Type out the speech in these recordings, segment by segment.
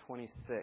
26.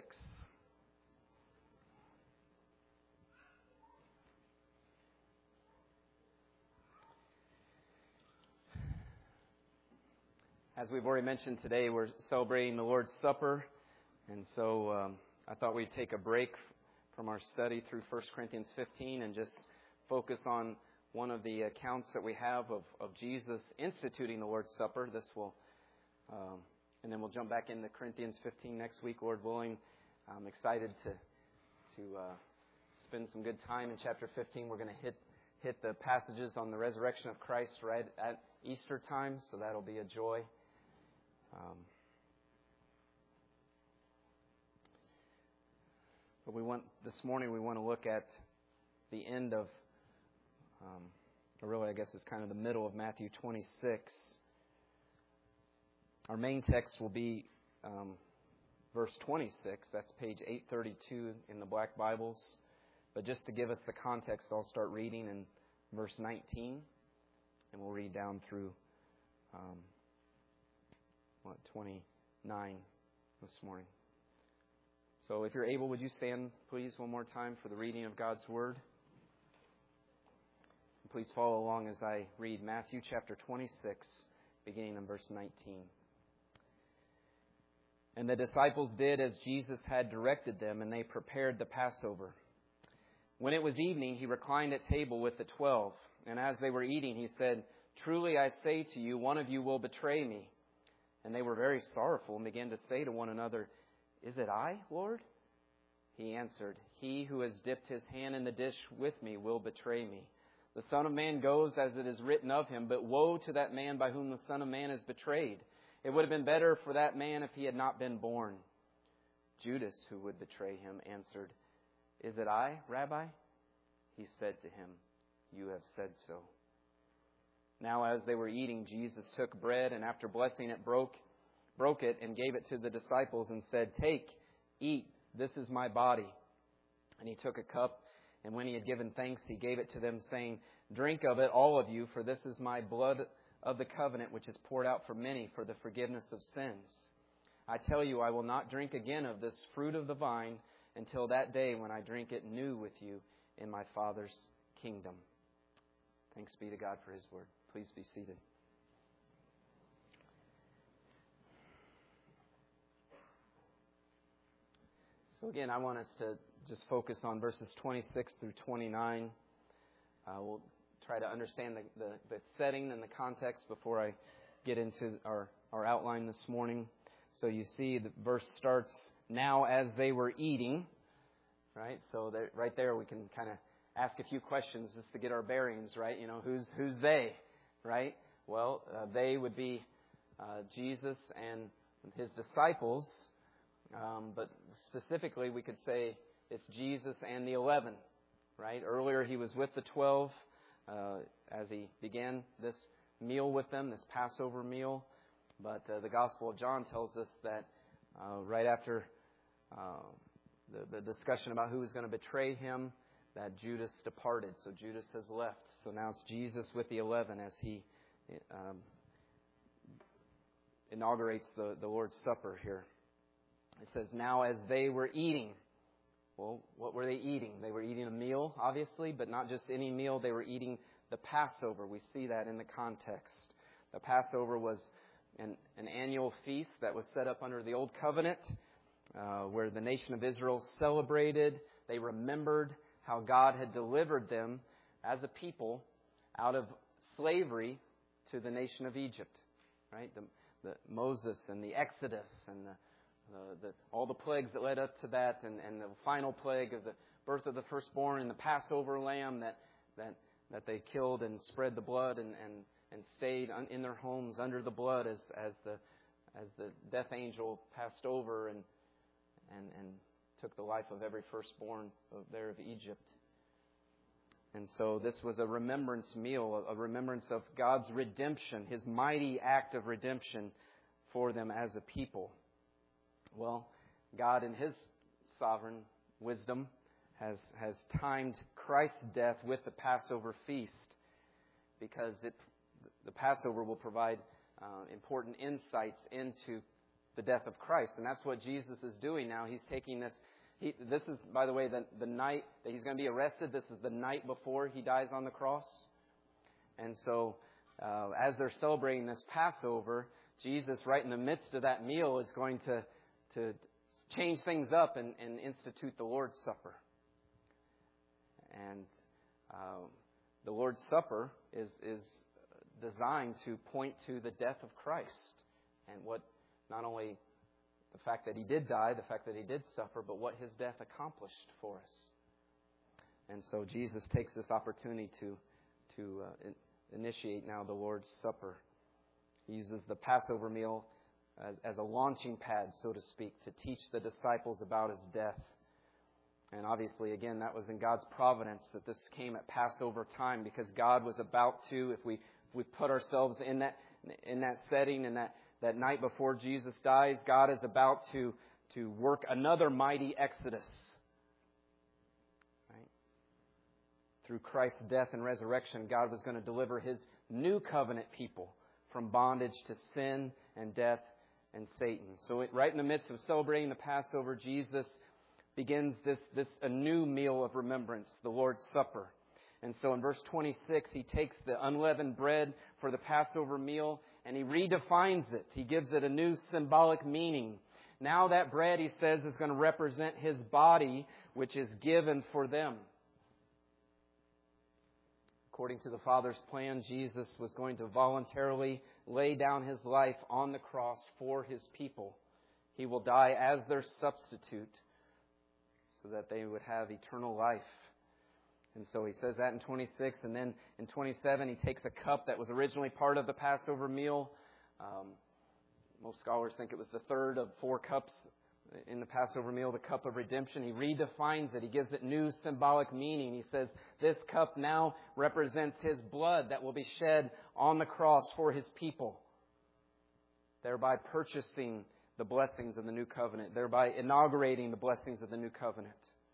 As we've already mentioned today, we're celebrating the Lord's Supper, and so I thought we'd take a break from our study through 1 Corinthians 15 and just focus on one of the accounts that we have of Jesus instituting the Lord's Supper. This will, and then we'll jump back into Corinthians 15 next week, Lord willing. I'm excited to spend some good time in chapter 15. We're going to hit the passages on the resurrection of Christ right at Easter time, so that'll be a joy. But this morning we want to look at the end of, or really I guess it's kind of the middle of Matthew 26. Our main text will be verse 26. That's page 832 in the Black Bibles. But just to give us the context, I'll start reading in verse 19, and we'll read down through 29 this morning. So if you're able, would you stand, please, one more time for the reading of God's Word? And please follow along as I read Matthew chapter 26, beginning in verse 19. And the disciples did as Jesus had directed them, and they prepared the Passover. When it was evening, he reclined at table with the 12. And as they were eating, he said, "Truly I say to you, one of you will betray me." And they were very sorrowful and began to say to one another, "Is it I, Lord?" He answered, "He who has dipped his hand in the dish with me will betray me. The Son of Man goes as it is written of him, but woe to that man by whom the Son of Man is betrayed. It would have been better for that man if he had not been born." Judas, who would betray him, answered, "Is it I, Rabbi?" He said to him, "You have said so." Now as they were eating, Jesus took bread, and after blessing it, broke it and gave it to the disciples and said, "Take, eat, this is my body." And he took a cup, and when he had given thanks, he gave it to them, saying, "Drink of it, all of you, for this is my blood of the covenant, which is poured out for many for the forgiveness of sins. I tell you, I will not drink again of this fruit of the vine until that day when I drink it new with you in my Father's kingdom." Thanks be to God for His Word. Please be seated. So again, I want us to just focus on verses 26 through 29. We'll try to understand the setting and the context before I get into our outline this morning. So you see the verse starts, "Now as they were eating," right? So right there we can kind of ask a few questions just to get our bearings, right? You know, who's they, right? Well, they would be Jesus and His disciples. But specifically, we could say it's Jesus and the 11, right? Earlier, He was with the 12 as He began this meal with them, this Passover meal. But the Gospel of John tells us that right after the discussion about who was going to betray Him, that Judas departed. So Judas has left. So now it's Jesus with the 11 as He inaugurates the Lord's Supper here. It says, "Now as they were eating." Well, what were they eating? They were eating a meal, obviously, but not just any meal. They were eating the Passover. We see that in the context. The Passover was an annual feast that was set up under the Old Covenant, where the nation of Israel celebrated. They remembered how God had delivered them as a people out of slavery to the nation of Egypt, right? The Moses and the Exodus and all the plagues that led up to that, and the final plague of the birth of the firstborn and the Passover lamb that they killed and spread the blood and stayed in their homes under the blood as the death angel passed over and took the life of every firstborn of Egypt. And so this was a remembrance meal, a remembrance of God's redemption, His mighty act of redemption for them as a people. Well, God in His sovereign wisdom has timed Christ's death with the Passover feast, because the Passover will provide important insights into the death of Christ. And that's what Jesus is doing now. He's taking this. This is, by the way, the night that He's going to be arrested. This is the night before He dies on the cross. And so, as they're celebrating this Passover, Jesus, right in the midst of that meal, is going to change things up and institute the Lord's Supper. And the Lord's Supper is designed to point to the death of Christ and what not only the fact that He did die, the fact that He did suffer, but what His death accomplished for us. And so Jesus takes this opportunity to initiate now the Lord's Supper. He uses the Passover meal as a launching pad, so to speak, to teach the disciples about His death. And obviously, again, that was in God's providence that this came at Passover time, because God was about to, if we put ourselves in that setting, and that night before Jesus dies, God is about to work another mighty exodus. Right? Through Christ's death and resurrection, God was going to deliver His new covenant people from bondage to sin and death and Satan. So right in the midst of celebrating the Passover, Jesus begins a new meal of remembrance, the Lord's Supper. And so in verse 26, He takes the unleavened bread for the Passover meal and He redefines it. He gives it a new symbolic meaning. Now that bread, He says, is going to represent His body, which is given for them. According to the Father's plan, Jesus was going to voluntarily lay down His life on the cross for His people. He will die as their substitute so that they would have eternal life. And so He says that in 26. And then in 27, He takes a cup that was originally part of the Passover meal. Most scholars think it was the third of 4 cups in the Passover meal, the cup of redemption. He redefines it. He gives it new symbolic meaning. He says this cup now represents His blood that will be shed on the cross for His people, thereby purchasing the blessings of the new covenant, thereby inaugurating the blessings of the new covenant.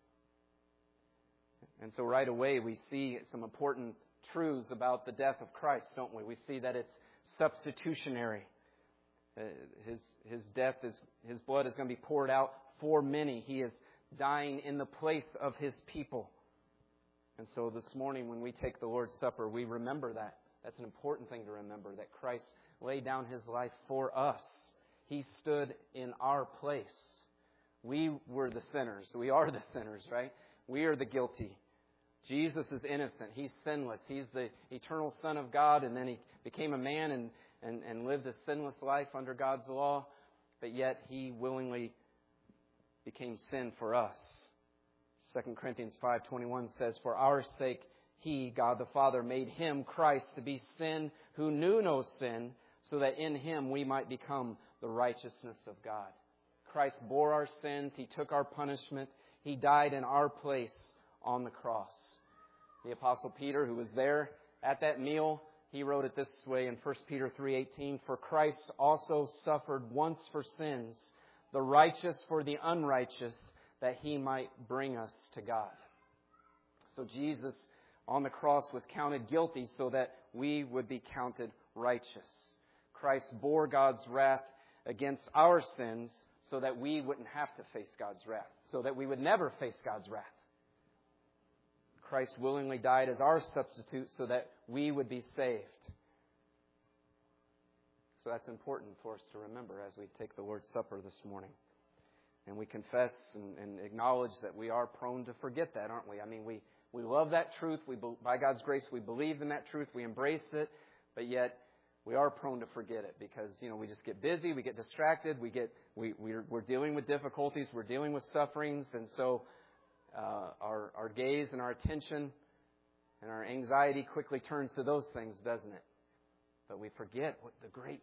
And so right away we see some important truths about the death of Christ, don't we? We see that it's substitutionary. His death His blood is going to be poured out for many. He is dying in the place of His people. And so this morning when we take the Lord's Supper, we remember that. That's an important thing to remember, that Christ laid down His life for us. He stood in our place. We were the sinners. We are the sinners, right? We are the guilty. Jesus is innocent. He's sinless. He's the eternal Son of God, and then He became a man and lived a sinless life under God's law, but yet He willingly became sin for us. 2 Corinthians 5:21 says, "For our sake He, God the Father, made Him, Christ, to be sin who knew no sin, so that in Him we might become the righteousness of God." Christ bore our sins. He took our punishment. He died in our place on the cross. The Apostle Peter, who was there at that meal, he wrote it this way in 1 Peter 3:18, "For Christ also suffered once for sins, the righteous for the unrighteous, that He might bring us to God." So Jesus on the cross was counted guilty so that we would be counted righteous. Christ bore God's wrath against our sins so that we wouldn't have to face God's wrath, so that we would never face God's wrath. Christ willingly died as our substitute so that we would be saved. So that's important for us to remember as we take the Lord's Supper this morning. And we confess and acknowledge that we are prone to forget that, aren't we? I mean, we love that truth. By God's grace, we believe in that truth. We embrace it. But yet, we are prone to forget it because, we just get busy. We get distracted. We're dealing with difficulties. We're dealing with sufferings. And so our gaze and our attention and our anxiety quickly turns to those things, doesn't it? But we forget what the great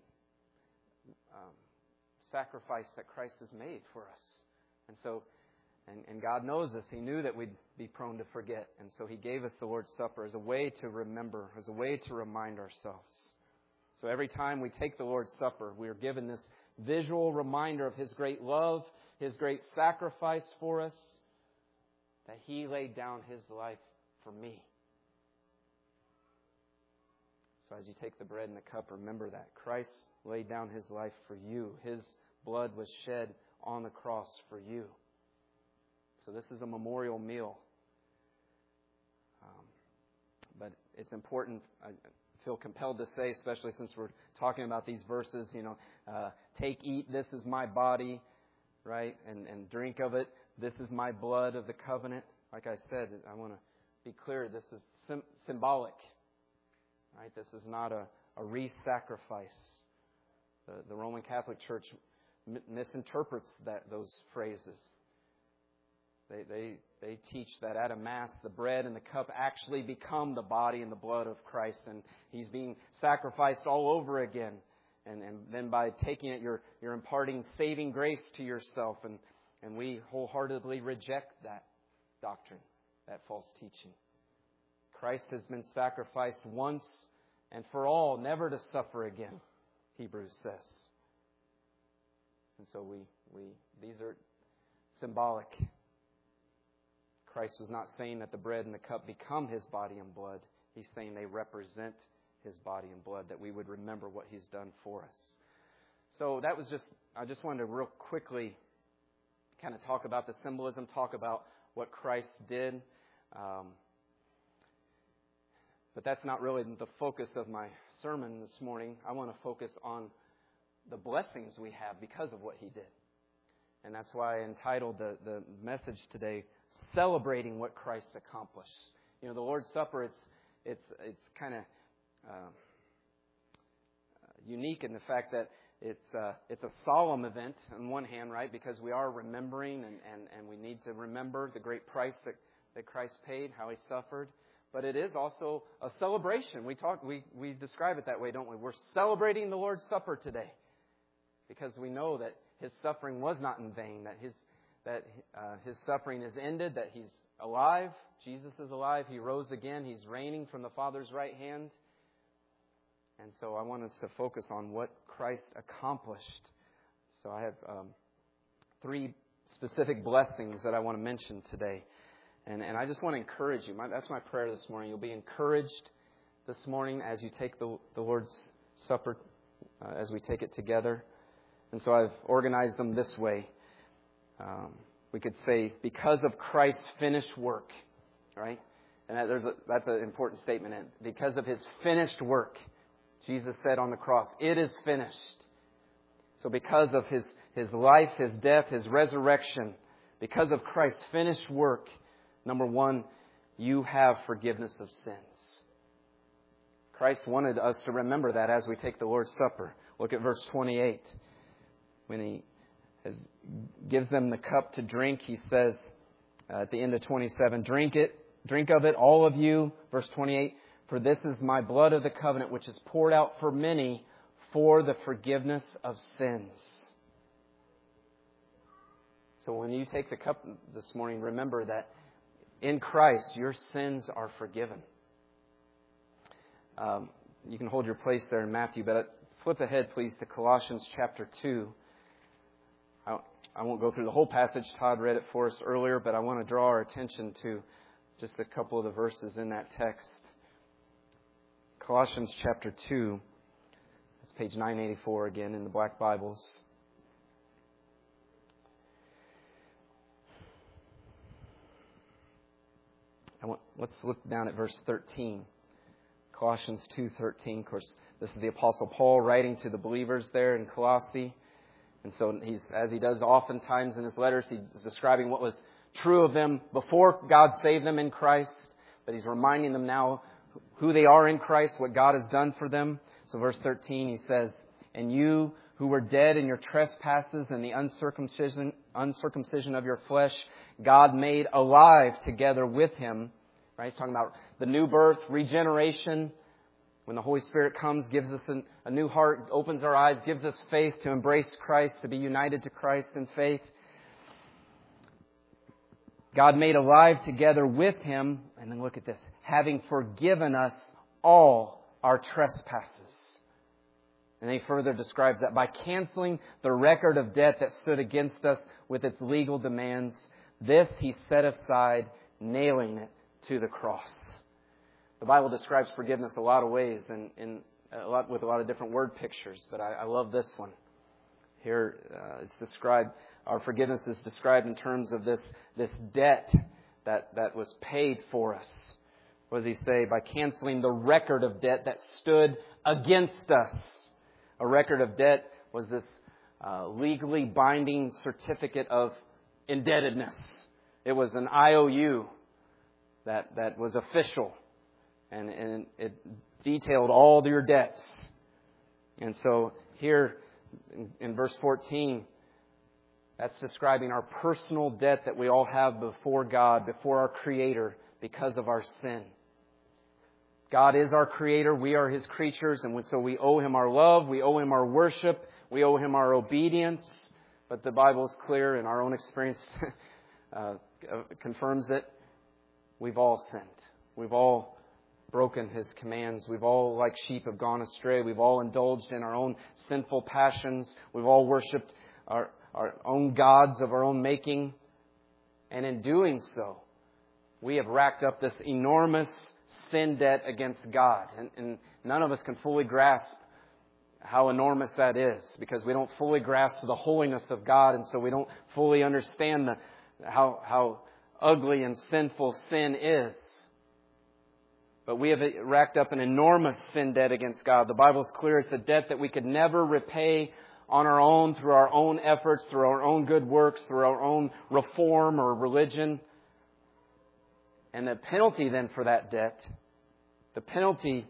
sacrifice that Christ has made for us. And so, and God knows this. He knew that we'd be prone to forget. And so He gave us the Lord's Supper as a way to remember, as a way to remind ourselves. So every time we take the Lord's Supper, we are given this visual reminder of His great love, His great sacrifice for us, that He laid down His life for me. So as you take the bread and the cup, remember that. Christ laid down His life for you. His blood was shed on the cross for you. So this is a memorial meal. But it's important, I feel compelled to say, especially since we're talking about these verses, take, eat, this is my body, right? And drink of it. This is my blood of the covenant. Like I said, I want to be clear, this is symbolic. Right? This is not a re-sacrifice. The Roman Catholic Church misinterprets those phrases. They teach that at a Mass, the bread and the cup actually become the body and the blood of Christ, and He's being sacrificed all over again. And then by taking it, you're imparting saving grace to yourself, and we wholeheartedly reject that doctrine, that false teaching. Christ has been sacrificed once and for all, never to suffer again, Hebrews says. And so these are symbolic. Christ was not saying that the bread and the cup become His body and blood. He's saying they represent His body and blood, that we would remember what He's done for us. So that was I just wanted to real quickly kind of talk about the symbolism, talk about what Christ did. But that's not really the focus of my sermon this morning. I want to focus on the blessings we have because of what He did. And that's why I entitled the message today, Celebrating What Christ Accomplished. The Lord's Supper, it's kind of unique in the fact that it's a solemn event on one hand, right? Because we are remembering and we need to remember the great price that Christ paid, how He suffered. But it is also a celebration. We describe it that way, don't we? We're celebrating the Lord's Supper today because we know that His suffering was not in vain, that His suffering is ended, that He's alive. Jesus is alive. He rose again. He's reigning from the Father's right hand. And so I want us to focus on what Christ accomplished. So I have 3 specific blessings that I want to mention today. And I just want to encourage you. That's my prayer this morning. You'll be encouraged this morning as you take the Lord's Supper, as we take it together. And so I've organized them this way. We could say, because of Christ's finished work, right? And that's an important statement. And because of His finished work, Jesus said on the cross, it is finished. So because of His life, His death, His resurrection, because of Christ's finished work, number 1, you have forgiveness of sins. Christ wanted us to remember that as we take the Lord's Supper. Look at verse 28. When He gives them the cup to drink, He says at the end of 27, drink of it, all of you. Verse 28, for this is my blood of the covenant, which is poured out for many for the forgiveness of sins. So when you take the cup this morning, remember that in Christ, your sins are forgiven. You can hold your place there in Matthew, but flip ahead, please, to Colossians chapter 2. I won't go through the whole passage. Todd read it for us earlier, but I want to draw our attention to just a couple of the verses in that text. Colossians chapter 2. That's page 984 again in the Black Bibles. Let's look down at verse 13. Colossians 2:13. Of course, this is the Apostle Paul writing to the believers there in Colossae. And so as he does oftentimes in his letters, he's describing what was true of them before God saved them in Christ. But he's reminding them now who they are in Christ, what God has done for them. So verse 13, he says, and you who were dead in your trespasses and the uncircumcision of your flesh, God made alive together with Him. Right? He's talking about the new birth, regeneration. When the Holy Spirit comes, gives us a new heart, opens our eyes, gives us faith to embrace Christ, to be united to Christ in faith. God made alive together with Him, and then look at this, having forgiven us all our trespasses. And he further describes that by canceling the record of debt that stood against us with its legal demands, this He set aside, nailing it to the cross. The Bible describes forgiveness a lot of ways and with a lot of different word pictures, but I love this one. Here it's described, our forgiveness is described in terms of this debt that was paid for us. What does he say? By canceling the record of debt that stood against us. A record of debt was this legally binding certificate of indebtedness. It was an IOU that was official, and it detailed all your debts. And so here in verse 14, that's describing our personal debt that we all have before God, before our Creator, because of our sin. God is our Creator. We are His creatures. And so we owe Him our love. We owe Him our worship. We owe Him our obedience. But the Bible is clear, and our own experience confirms it. We've all sinned. We've all broken His commands. We've all, like sheep, have gone astray. We've all indulged in our own sinful passions. We've all worshipped our own gods of our own making. And in doing so, we have racked up this enormous sin debt against God. And none of us can fully grasp how enormous that is, because we don't fully grasp the holiness of God, and so we don't fully understand how ugly and sinful sin is. But we have racked up an enormous sin debt against God. The Bible is clear. It's a debt that we could never repay on our own, through our own efforts, through our own good works, through our own reform or religion. And the penalty then for that debt, the penalty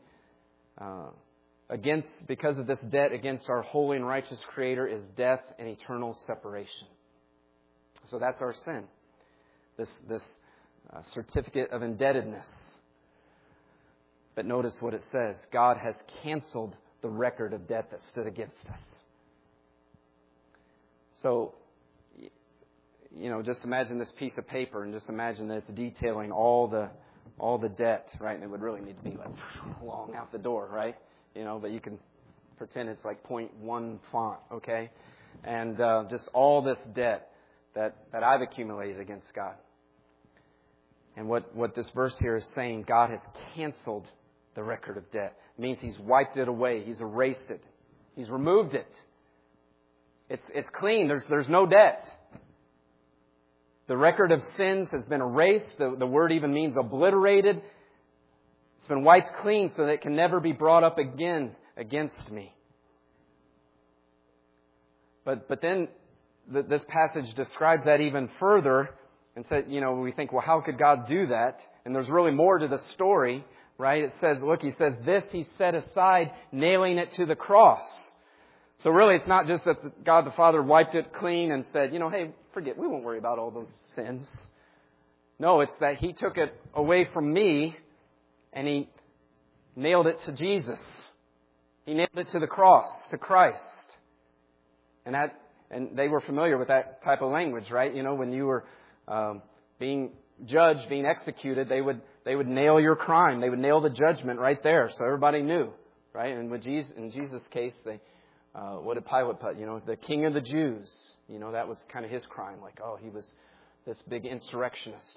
because of this debt against our holy and righteous Creator, is death and eternal separation. So that's our sin. This certificate of indebtedness. But notice what it says. God has canceled the record of debt that stood against us. So, just imagine this piece of paper, and just imagine that it's detailing all the debt, right? And it would really need to be like long out the door, right? But you can pretend it's like 0.1 font, okay? And just all this debt that I've accumulated against God. And what this verse here is saying, God has canceled the record of debt. It means He's wiped it away. He's erased it. He's removed it. It's clean. There's no debt. The record of sins has been erased. The word even means obliterated. It's been wiped clean so that it can never be brought up again against me. But then this passage describes that even further and said, we think, well, how could God do that? And there's really more to the story, right? It says, look, He says, this He set aside, nailing it to the cross. So really, it's not just that God the Father wiped it clean and said, hey, forget, we won't worry about all those sins. No, it's that He took it away from me and He nailed it to Jesus. He nailed it to the cross, to Christ. And they were familiar with that type of language, right? When you were being judged, being executed, they would nail your crime. They would nail the judgment right there, so everybody knew, right? And in Jesus' case, what did Pilate put? The King of the Jews. That was kind of his crime. Like, he was this big insurrectionist.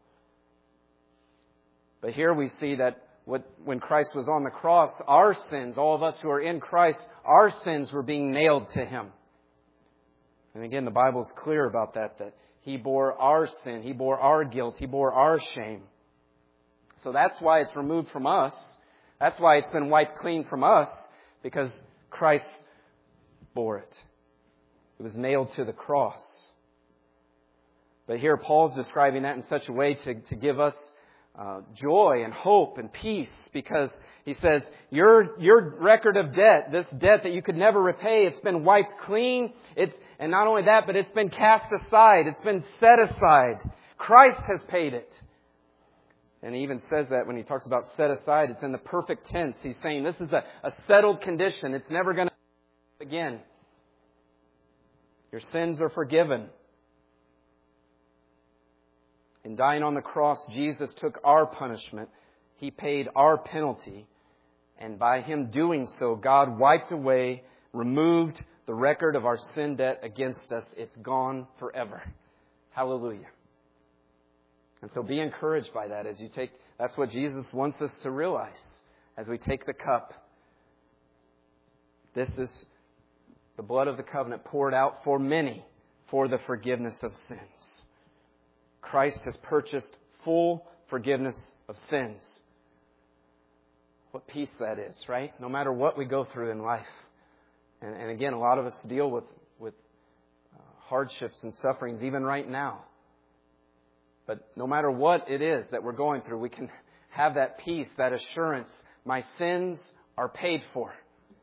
But here we see that when Christ was on the cross, our sins, all of us who are in Christ, our sins were being nailed to Him. And again, the Bible is clear about that He bore our sin, He bore our guilt, He bore our shame. So that's why it's removed from us. That's why it's been wiped clean from us, because Christ bore it. It was nailed to the cross. But here Paul's describing that in such a way to give us joy and hope and peace, because he says, your record of debt, this debt that you could never repay, it's been wiped clean. And not only that, but it's been cast aside. It's been set aside. Christ has paid it. And he even says that when he talks about set aside, it's in the perfect tense. He's saying this is a settled condition. It's never going to happen again. Your sins are forgiven. In dying on the cross, Jesus took our punishment. He paid our penalty. And by Him doing so, God wiped away, removed the record of our sin debt against us. It's gone forever. Hallelujah. And so be encouraged by that as you take. That's what Jesus wants us to realize as we take the cup. This is the blood of the covenant poured out for many for the forgiveness of sins. Christ has purchased full forgiveness of sins. What peace that is, right? No matter what we go through in life. And again, a lot of us deal with hardships and sufferings even right now. But no matter what it is that we're going through, we can have that peace, that assurance. My sins are paid for.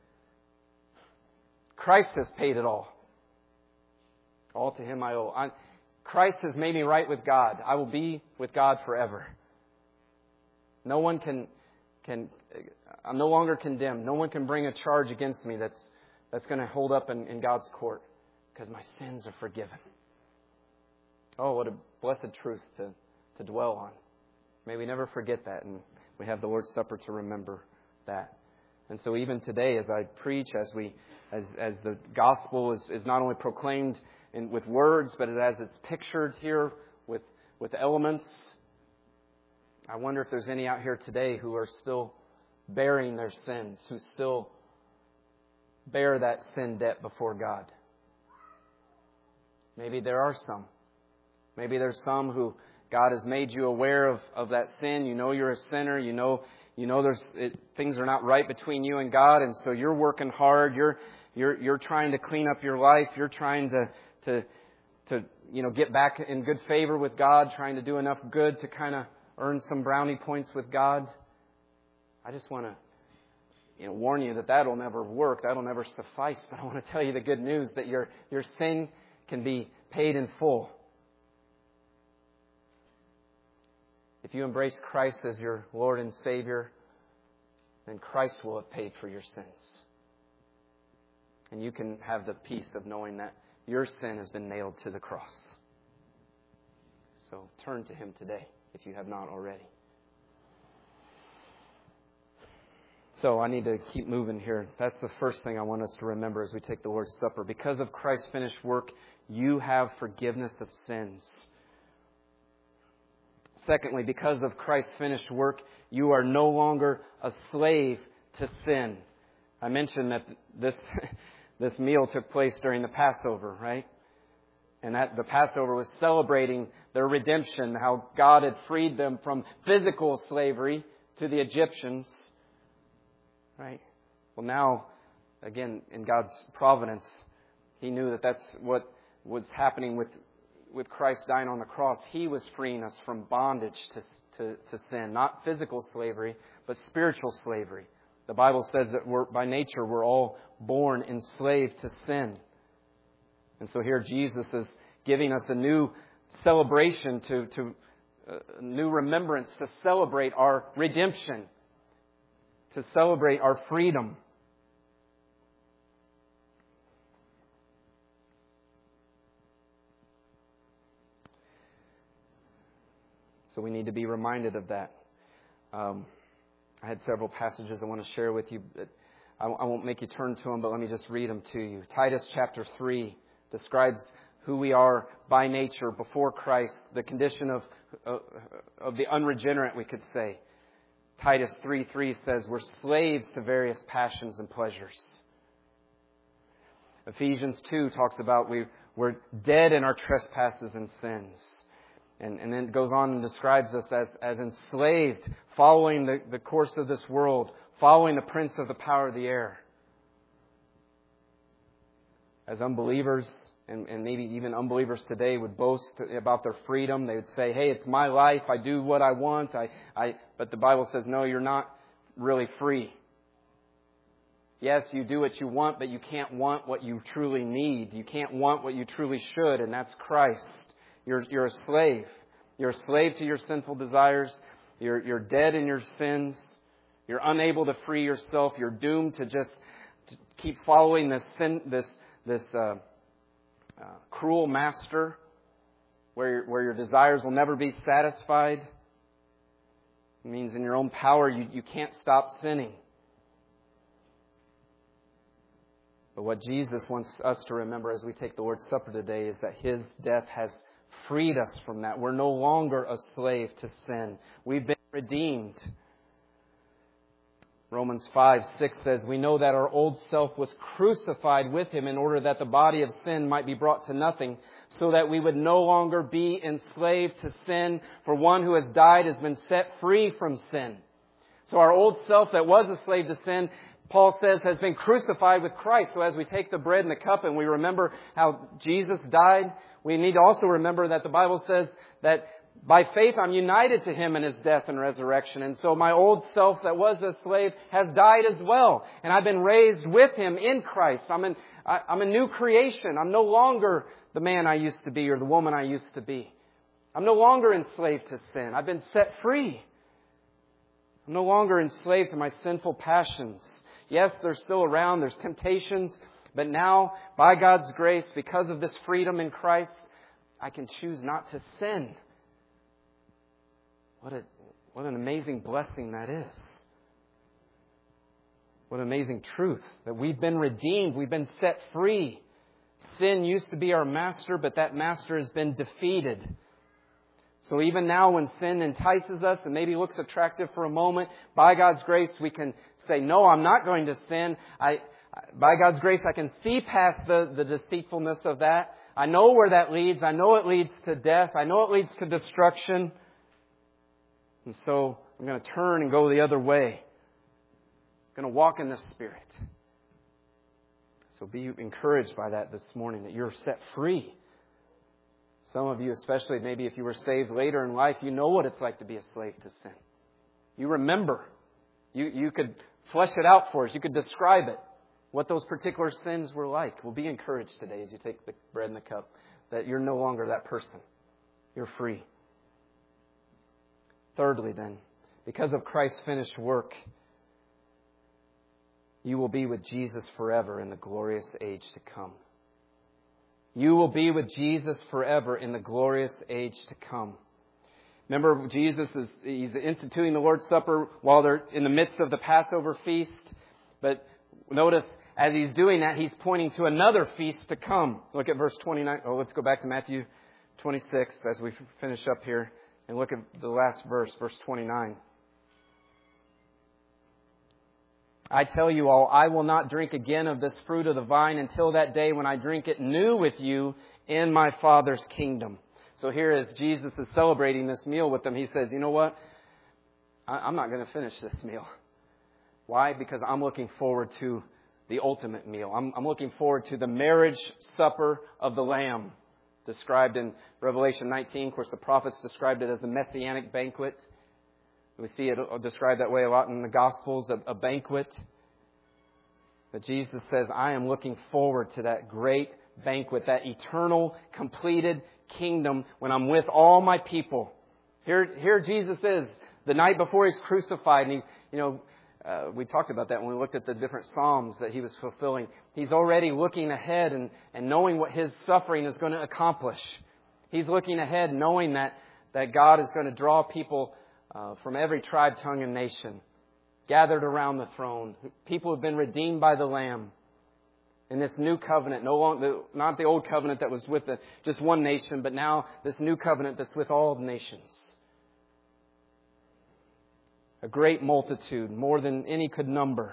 Christ has paid it all. All to Him I owe. Christ has made me right with God. I will be with God forever. No one can I'm no longer condemned. No one can bring a charge against me that's going to hold up in God's court, because my sins are forgiven. Oh, what a blessed truth to dwell on. May we never forget that, and we have the Lord's Supper to remember that. And so even today, as I preach, as the gospel is not only proclaimed with words, but as it's pictured here with elements, I wonder if there's any out here today who are still bearing their sins, who still bear that sin debt before God. Maybe there are some. Maybe there's some who God has made you aware of that sin. You know you're a sinner. You know things are not right between you and God, and so you're working hard. You're trying to clean up your life. You're trying to get back in good favor with God, trying to do enough good to kind of earn some brownie points with God. I just want to warn you that will never work. That'll never suffice. But I want to tell you the good news that your sin can be paid in full. If you embrace Christ as your Lord and Savior, then Christ will have paid for your sins. And you can have the peace of knowing that your sin has been nailed to the cross. So turn to Him today if you have not already. So I need to keep moving here. That's the first thing I want us to remember as we take the Lord's Supper. Because of Christ's finished work, you have forgiveness of sins. Secondly, because of Christ's finished work, you are no longer a slave to sin. I mentioned that this meal took place during the Passover, right? And that the Passover was celebrating their redemption, how God had freed them from physical slavery to the Egyptians. Right? Well, now, again, in God's providence, He knew that that's what was happening with Christ dying on the cross. He was freeing us from bondage to sin. Not physical slavery, but spiritual slavery. The Bible says that by nature we're all born enslaved to sin. And so here Jesus is giving us a new celebration, a new remembrance to celebrate our redemption, to celebrate our freedom. So we need to be reminded of that. I had several passages I want to share with you. I won't make you turn to them, but let me just read them to you. Titus chapter 3 describes who we are by nature before Christ, the condition of the unregenerate, we could say. Titus 3:3 says we're slaves to various passions and pleasures. Ephesians 2 talks about we're dead in our trespasses and sins. And then it goes on and describes us as enslaved, following the course of this world, following the prince of the power of the air. As unbelievers, and maybe even unbelievers today would boast about their freedom. They would say, hey, it's my life. I do what I want. But the Bible says, no, you're not really free. Yes, you do what you want, but you can't want what you truly need. You can't want what you truly should, and that's Christ. You're a slave. You're a slave to your sinful desires. You're dead in your sins. You're unable to free yourself. You're doomed to just keep following this cruel master, where your desires will never be satisfied. It means in your own power you can't stop sinning. But what Jesus wants us to remember as we take the Lord's Supper today is that His death has freed us from that. We're no longer a slave to sin. We've been redeemed. Romans 5:6 says, "We know that our old self was crucified with Him in order that the body of sin might be brought to nothing, so that we would no longer be enslaved to sin, for one who has died has been set free from sin." So our old self that was a slave to sin, Paul says, has been crucified with Christ. So as we take the bread and the cup and we remember how Jesus died, we need to also remember that the Bible says that by faith I'm united to Him in His death and resurrection. And so my old self that was a slave has died as well. And I've been raised with Him in Christ. I'm a new creation. I'm no longer the man I used to be or the woman I used to be. I'm no longer enslaved to sin. I've been set free. I'm no longer enslaved to my sinful passions. Yes, they're still around. There's temptations. But now, by God's grace, because of this freedom in Christ, I can choose not to sin. What an amazing blessing that is. What an amazing truth that we've been redeemed. We've been set free. Sin used to be our master, but that master has been defeated. So even now when sin entices us and maybe looks attractive for a moment, by God's grace we can say, no, I'm not going to sin. By God's grace I can see past the deceitfulness of that. I know where that leads. I know it leads to death. I know it leads to destruction. And so I'm going to turn and go the other way. I'm going to walk in the Spirit. So be encouraged by that this morning, that you're set free. Some of you, especially maybe if you were saved later in life, you know what it's like to be a slave to sin. You remember. You could flesh it out for us. You could describe it, what those particular sins were like. Well, be encouraged today as you take the bread and the cup, that you're no longer that person. You're free. Thirdly, then, because of Christ's finished work, you will be with Jesus forever in the glorious age to come. You will be with Jesus forever in the glorious age to come. Remember, He's instituting the Lord's Supper while they're in the midst of the Passover feast. But notice, as He's doing that, He's pointing to another feast to come. Look at verse 29. Let's go back to Matthew 26 as we finish up here. And look at the last verse, verse 29. I tell you all, I will not drink again of this fruit of the vine until that day when I drink it new with you in my Father's kingdom. So here as Jesus is celebrating this meal with them, He says, you know what? I'm not going to finish this meal. Why? Because I'm looking forward to the ultimate meal. I'm looking forward to the marriage supper of the Lamb, described in Revelation 19. Of course, the prophets described it as the Messianic banquet. We see it described that way a lot in the Gospels, a banquet. But Jesus says, I am looking forward to that great banquet, that eternal, completed kingdom when I'm with all my people. Here Jesus is, the night before He's crucified. And we talked about that when we looked at the different Psalms that He was fulfilling. He's already looking ahead and knowing what His suffering is going to accomplish. He's looking ahead knowing that God is going to draw people from every tribe, tongue, and nation gathered around the throne. People have been redeemed by the Lamb in this new covenant. Not the old covenant that was with just one nation, but now this new covenant that's with all nations. A great multitude, more than any could number.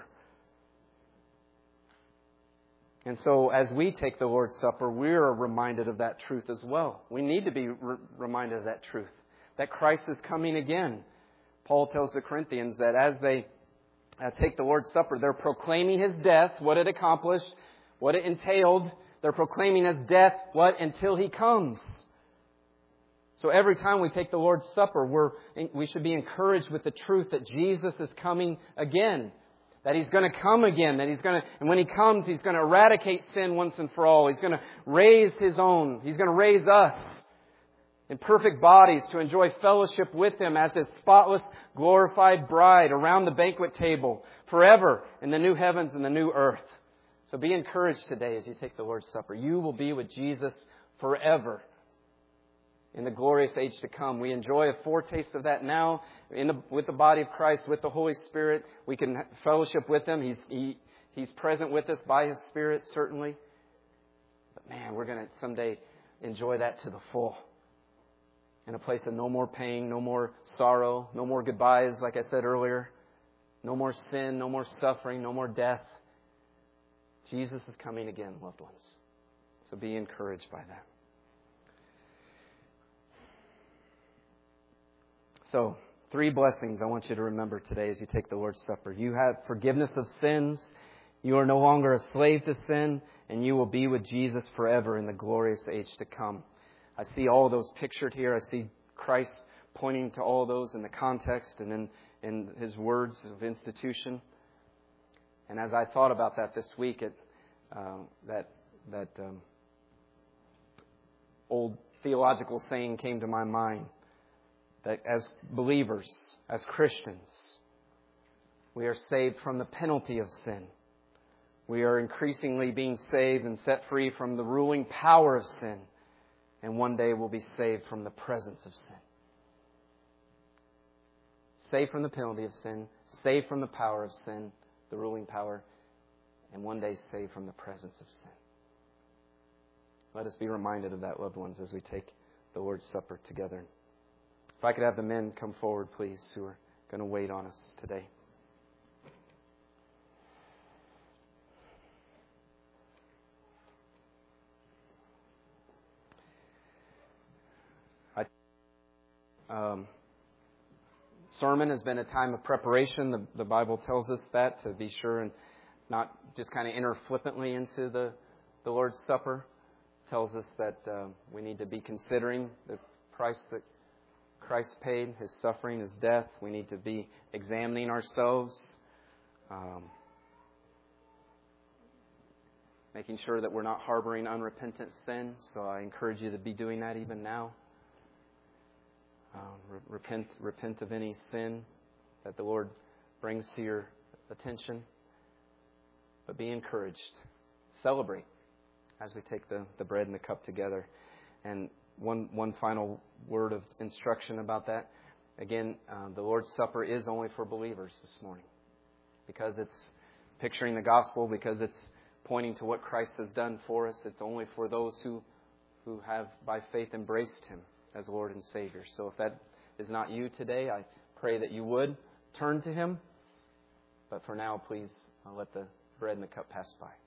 And so as we take the Lord's Supper, we're reminded of that truth as well. We need to be reminded of that truth, that Christ is coming again. Paul tells the Corinthians that as they take the Lord's Supper, they're proclaiming His death, what it accomplished, what it entailed. They're proclaiming His death, what? Until He comes. So every time we take the Lord's Supper, we should be encouraged with the truth that Jesus is coming again. That He's going to come again. And when He comes, He's going to eradicate sin once and for all. He's going to raise His own. He's going to raise us in perfect bodies to enjoy fellowship with Him as His spotless, glorified bride around the banquet table forever in the new heavens and the new earth. So be encouraged today as you take the Lord's Supper. You will be with Jesus forever in the glorious age to come. We enjoy a foretaste of that now with the body of Christ, with the Holy Spirit. We can fellowship with Him. He's present with us by His Spirit, certainly. But man, we're going to someday enjoy that to the full. In a place of no more pain, no more sorrow, no more goodbyes, like I said earlier. No more sin, no more suffering, no more death. Jesus is coming again, loved ones. So be encouraged by that. So, 3 blessings I want you to remember today as you take the Lord's Supper. You have forgiveness of sins. You are no longer a slave to sin. And you will be with Jesus forever in the glorious age to come. I see all those pictured here. I see Christ pointing to all those in the context and in His words of institution. And as I thought about that this week, that old theological saying came to my mind. That as believers, as Christians, we are saved from the penalty of sin. We are increasingly being saved and set free from the ruling power of sin. And one day we'll be saved from the presence of sin. Saved from the penalty of sin, saved from the power of sin, the ruling power, and one day saved from the presence of sin. Let us be reminded of that, loved ones, as we take the Lord's Supper together. If I could have the men come forward, please, who are going to wait on us today. Sermon has been a time of preparation. The Bible tells us that, to be sure and not just kind of enter flippantly into the Lord's Supper. It tells us that we need to be considering the price that Christ paid, His suffering, His death. We need to be examining ourselves, making sure that we're not harboring unrepentant sin. So I encourage you to be doing that even now. Repent of any sin that the Lord brings to your attention. But be encouraged. Celebrate as we take the bread and the cup together. And one final word of instruction about that. Again, the Lord's Supper is only for believers this morning. Because it's picturing the gospel, because it's pointing to what Christ has done for us. It's only for those who have by faith embraced Him as Lord and Savior. So if that is not you today, I pray that you would turn to Him. But for now, please let the bread and the cup pass by.